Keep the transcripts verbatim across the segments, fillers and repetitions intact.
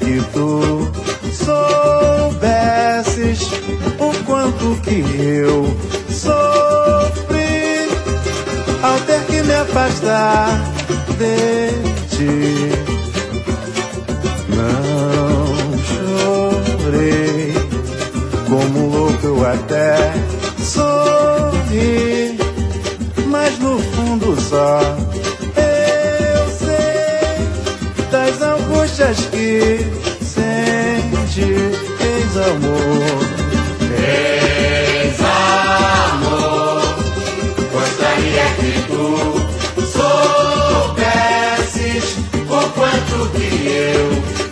que tu soubesses o quanto que eu sofri ao ter que me afastar de ti. Não chorei, como louco eu até sorri, mas no fundo só eu sei das angústias que sente. Ex-amor, ex-amor, gostaria que tu soubesses o quanto que eu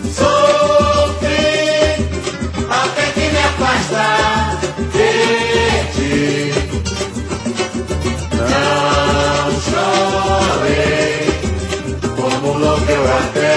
sofri até que me afastar de ti. Não chorei, como louco eu até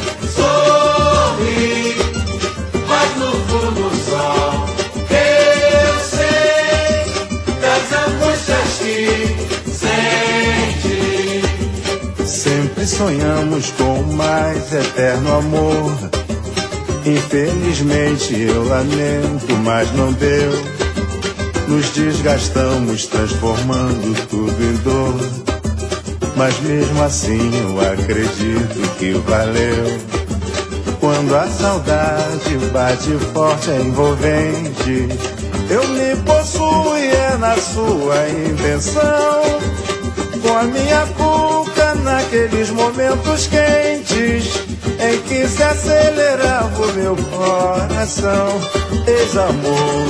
sorri, mas no fundo só eu sei das angústias que sente. sempre sonhamos com o mais eterno amor. Infelizmente eu lamento, mas não deu. Nos desgastamos transformando tudo em dor, mas mesmo assim eu acredito que valeu. Quando a saudade bate forte, é envolvente, eu me possuo e é na sua intenção. Com a minha cuca naqueles momentos quentes em que se acelerava o meu coração. Ex-amor,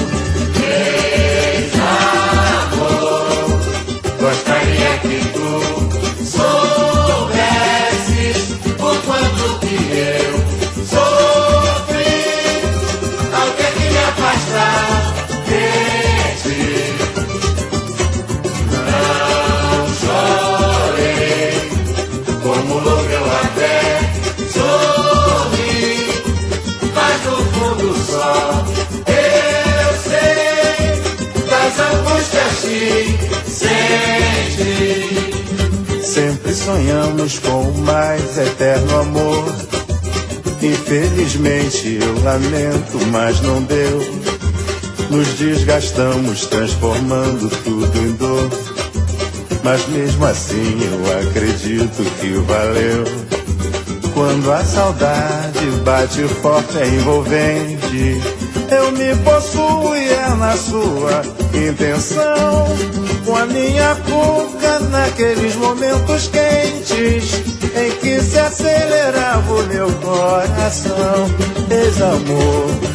ex-amor, gostaria que tu soubesses o quanto que eu sofri ao ter que me afastar de ti. Não chorei, como louco eu até sorri, mas no fundo só eu sei das angústias que sente. sempre sonhamos com o mais eterno amor. Infelizmente eu lamento, mas não deu. Nos desgastamos transformando tudo em dor, mas mesmo assim eu acredito que valeu. Quando a saudade bate forte, é envolvente, eu me possuo e é na sua intenção. Com a minha cuca naqueles momentos quentes em que se acelerava o meu coração. Ex-amor,